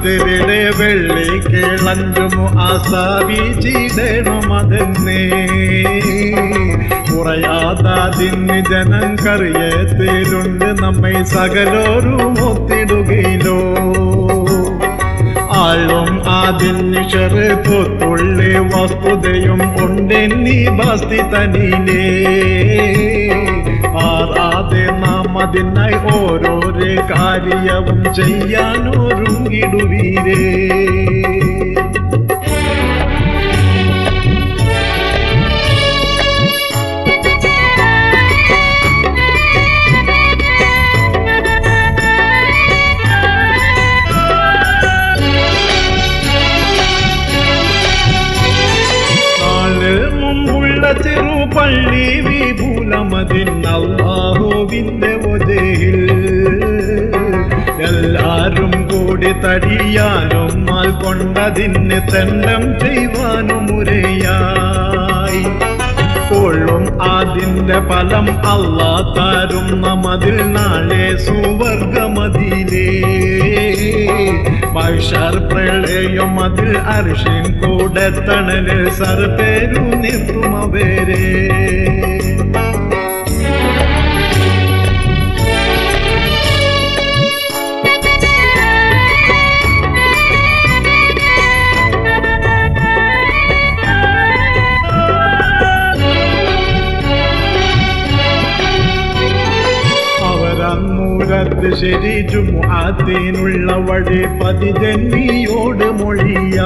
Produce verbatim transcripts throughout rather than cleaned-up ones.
അടുത്തെവിടെ വെള്ളി കിളങ്കുമോ ആസാവിച്ചിടണം അതെന്നേ കുറയാതാതിന് ജനം കറിയത്തിലുണ്ട് നമ്മെ സകലോരും ഒത്തിടുകയിലോ ആളും അതിന് ചെറുപ്പത്തുള്ളി വസ്തുതയും ഉണ്ടെന്നീ ബസ്തി തനിലേ മാറാതെ നാം അതിനായി ഓരോരോ കാര്യവും ചെയ്യാനൊരുങ്ങിടുവീരേ ചെറുപള്ളി വിപുലമതിന്നല്ലാഹുവിന്റെ വജഹിൽ എല്ലാരും കൂടി തടിയാനും മാൽ കൊണ്ടതിന് തെണ്ടം ചെയ്യുവാനും മുരയായി കൊള്ളും അതിന്റെ ഫലം അല്ലാ താരും നമ്മതിൽ നാളെ സുവർഗമതിലേ മൈഷർ പ്രളയം അതിൽ അർഷിൻ കൂടെ തണലിൽ സർപ്പേരു നിർത്തും അവരെ ശരി ജുമുഅത്തിനുള്ള വഴി പതിജന്നിയോട് മൊഴിയാ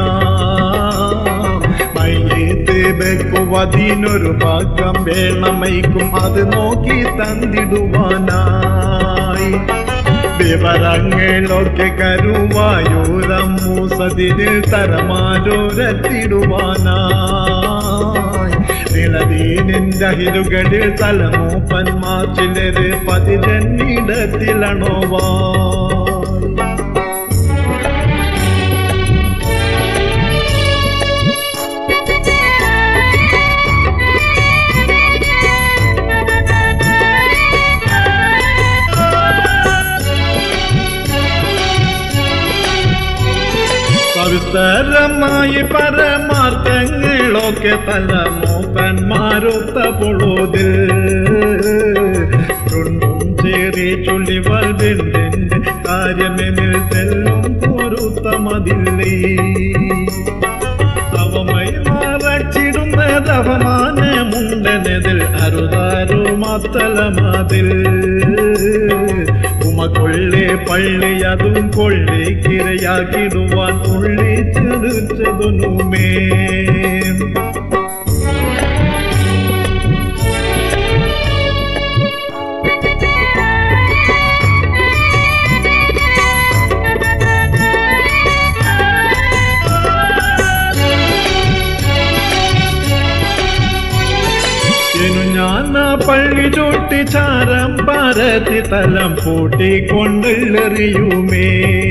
മയ്യത്ത് വെക്കുവതിനൊരു ഭാഗം വേണമൈക്കും അത് നോക്കി തന്നിടുവാനായി വിവരങ്ങളൊക്കെ കരുവായൂരമ്മൂസതിന് തരമാരോരത്തിടുവാനായി നിളദീനിന്റെ ഹിലുകളിൽ തലമൂപ്പന്മാർ ചിലര് പതിരന്നിടത്തിലണോവാ പവിത്രമായി പരമാർത്ഥങ്ങളൊക്കെ തലമൂപ്പന്മാരൊത്ത പൊളോതിൽ ചുണ്ടും ചേറി ചൊല്ലി വൽവിന്റെ കാര്യമെന്നിൽ തെല്ലും പൊരുത്തമതില്ലേ അവമൈ മറച്ചിടുന്നത് അവമാനമുണ്ടെന്നതിൽ അരുതാരുമത്തലമതിൽ ഉമക്കൊള്ളി പള്ളി അതും കൊള്ളി കിരയാക്കിടുവാൻ ഉള്ളി ചെറുച്ചതുനുമേ പള്ളി ചൂട്ടി ചാരം പരത്തി തലം പൂട്ടിക്കൊണ്ടെറിയുമേ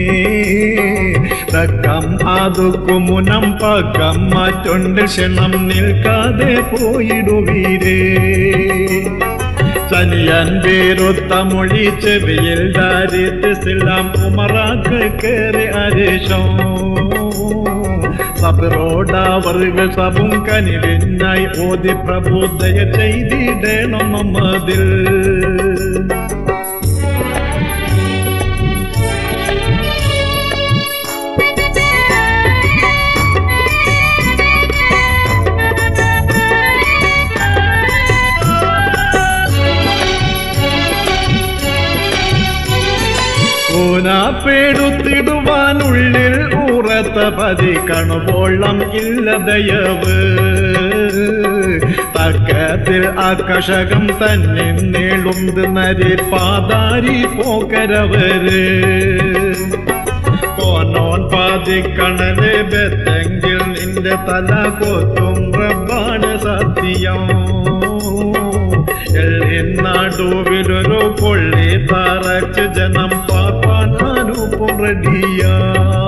തക്കം അതുക്കു മുനം പക്കം മറ്റൊണ്ട് ക്ഷണം നിൽക്കാതെ പോയിടുവീരേ ചനിയൻ പേരൊത്ത മൊഴി ചെവിയിൽ ദാരിദ്ര്യമെല്ലാം ഉമറാക്ക് കയറി അരേശം സബറോടവർകൾ സബും കനിലിനായി ഓതി പ്രബോധയ ചെയ്തിടണം നമ്മതിൽ ൂനാപ്പെടുത്തിടുവാനുള്ളിൽ ഉറത്ത പതിക്കണുവോളം ഇല്ല ദയവ് തക്കത്തിൽ ആകർഷകം തന്നെ നീളുണ്ട് നരി പാതാരി പോകരവര് കോനോൻ പാതിക്കണല് ബെത്തെങ്കിൽ നിന്റെ തല കൊത്തും റബ്ബാണ് സത്യം നടുവിലൊരു കൊള്ളി തറച്ച് ജനം പാപ്പാനാനു പുറടിയാ